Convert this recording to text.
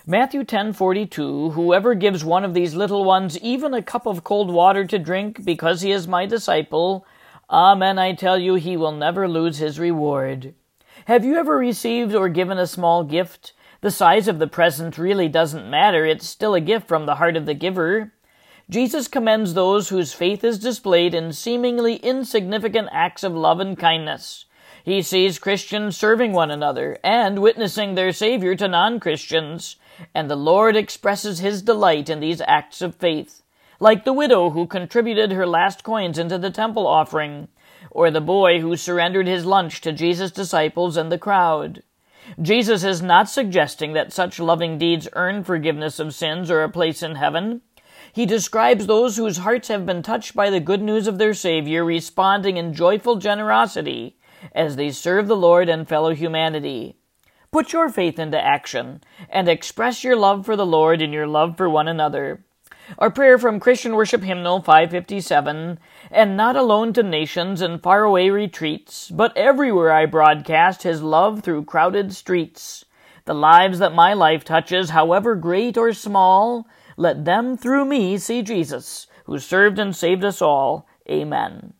Matthew 10:42, whoever gives one of these little ones even a cup of cold water to drink because he is my disciple, amen, I tell you, he will never lose his reward. Have you ever received or given a small gift? The size of the present really doesn't matter. It's still a gift from the heart of the giver. Jesus commends those whose faith is displayed in seemingly insignificant acts of love and kindness. He sees Christians serving one another and witnessing their Savior to non-Christians, and the Lord expresses his delight in these acts of faith, like the widow who contributed her last coins into the temple offering, or the boy who surrendered his lunch to Jesus' disciples and the crowd. Jesus is not suggesting that such loving deeds earn forgiveness of sins or a place in heaven. He describes those whose hearts have been touched by the good news of their Savior responding in joyful generosity as they serve the Lord and fellow humanity. Put your faith into action and express your love for the Lord in your love for one another. Our prayer from Christian Worship Hymnal 557, and not alone to nations and faraway retreats, but everywhere I broadcast his love through crowded streets. The lives that my life touches, however great or small, let them through me see Jesus, who served and saved us all. Amen.